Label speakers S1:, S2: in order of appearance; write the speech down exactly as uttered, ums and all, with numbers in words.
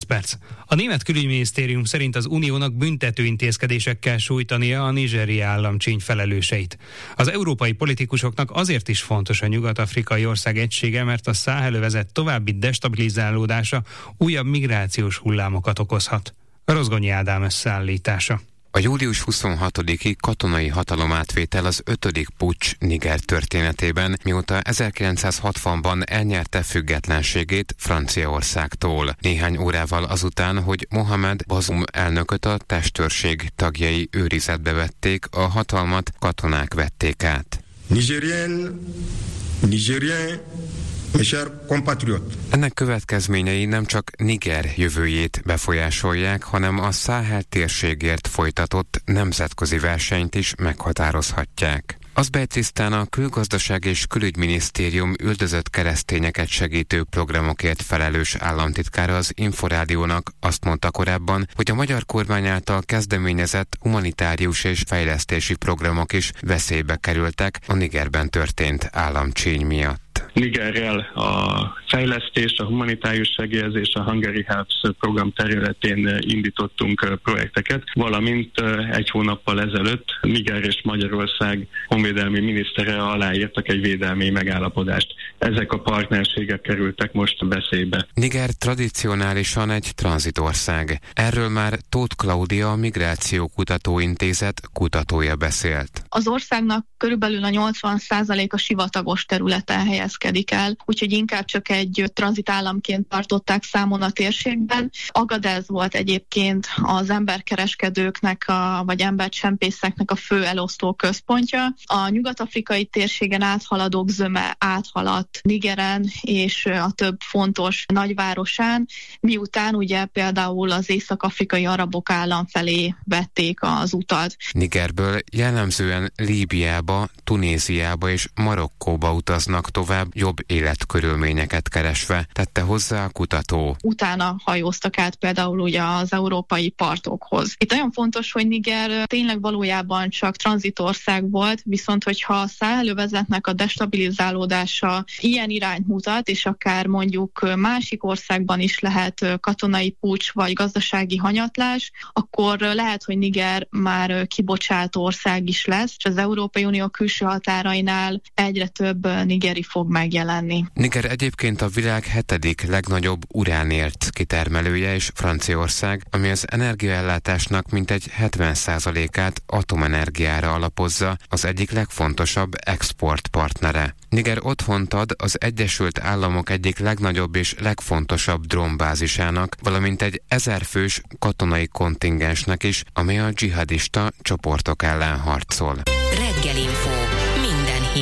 S1: perc. A német külügyminisztérium szerint az uniónak büntető intézkedésekkel sújtania a nigériai államcsíny felelőseit. Az európai politikusoknak azért is fontos a nyugat-afrikai ország egysége, mert a Száhelövezet további destabilizálódása újabb migrációs hullámokat okozhat. Rozgonyi Ádám összeállítása.
S2: A július huszonhatodiki katonai hatalomátvétel az ötödik puccs Niger történetében, mióta ezerkilencszázhatvanban elnyerte függetlenségét Franciaországtól. Néhány órával azután, hogy Mohamed Bazoum elnököt a testőrség tagjai őrizetbe vették, a hatalmat katonák vették át.
S3: Nigérien, Nigérien, mes chers compatriotes.
S2: Ennek következményei nem csak Niger jövőjét befolyásolják, hanem a Száhel térségért folytatott nemzetközi versenyt is meghatározhatják. Azbejtisztán a Külgazdaság és Külügyminisztérium üldözött keresztényeket segítő programokért felelős államtitkára az Inforádiónak azt mondta korábban, hogy a magyar kormány által kezdeményezett humanitárius és fejlesztési programok is veszélybe kerültek a Nigerben történt államcsíny miatt.
S4: Nigerrel a fejlesztés, a humanitárius segélyezés, a Hungary Helps program területén indítottunk projekteket, valamint egy hónappal ezelőtt Niger és Magyarország honvédelmi minisztere aláírtak egy védelmi megállapodást. Ezek a partnerségek kerültek most veszélybe.
S2: Niger tradicionálisan egy tranzitország. Erről már Tóth Klaudia, a Migrációkutató Intézet kutatója beszélt.
S5: Az országnak körülbelül a nyolcvan százalék a sivatagos területen helyezkedik el, úgyhogy inkább csak egy tranzitállamként tartották számon a térségben. Agadez volt egyébként az emberkereskedőknek, a, vagy embercsempészeknek a fő elosztó központja. A nyugat-afrikai térségen áthaladók zöme áthaladt Nigeren és a több fontos nagyvárosán, miután ugye például az észak-afrikai arabok állam felé vették az utat.
S2: Nigerből jellemzően Líbiába, Tunéziába és Marokkóba utaznak tovább jobb életkörülményeket keresve, tette hozzá a kutató.
S5: Utána hajóztak át például ugye az európai partokhoz. Itt nagyon fontos, hogy Niger tényleg valójában csak tranzitország volt, viszont hogyha a Száhelövezetnek a destabilizálódása ilyen irányt mutat, és akár mondjuk másik országban is lehet katonai puccs vagy gazdasági hanyatlás, akkor lehet, hogy Niger már kibocsátó ország is lesz, és az Európai Unió külső határainál egyre több nigeri fog megjelenni.
S2: Niger egyébként a világ hetedik legnagyobb uránért kitermelője és Franciaország, ami az energiaellátásnak mintegy hetven százalékát atomenergiára alapozza, az egyik legfontosabb exportpartnere. Niger otthont ad az Egyesült Államok egyik legnagyobb és legfontosabb drónbázisának, valamint egy ezerfős katonai kontingensnek is, ami a dzsihadista csoportok ellen harcol.
S6: Reggelinfo.